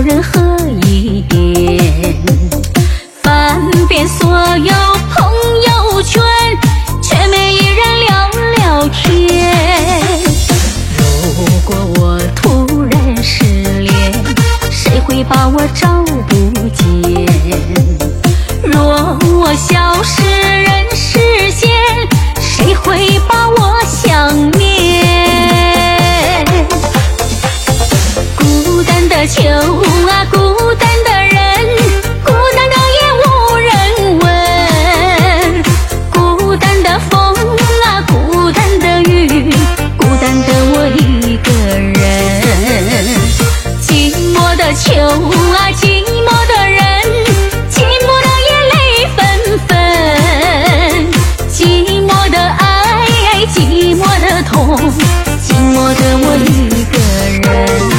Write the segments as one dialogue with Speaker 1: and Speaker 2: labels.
Speaker 1: 人合一点，翻遍所有朋友圈，却没一人聊聊天。如果我突然失恋，谁会把我找不见？若我消失人世间，谁会把我想念？孤单的秋啊，孤单的人，孤单的夜无人问。孤单的风啊，孤单的雨，孤单的我一个人。寂寞的秋啊，寂寞的人，寂寞的眼泪纷纷。寂寞的爱，寂寞的痛，寂寞的我一个人。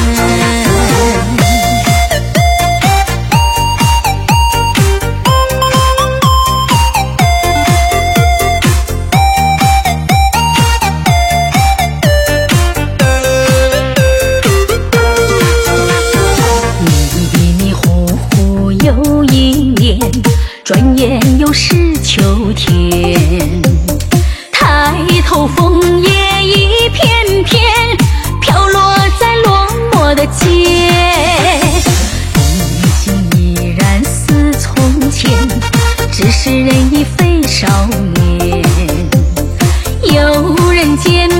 Speaker 1: 又一年，转眼又是秋天。抬头枫叶一片片，飘落在落寞的街。已经依然似从前，只是人已非少年。有人间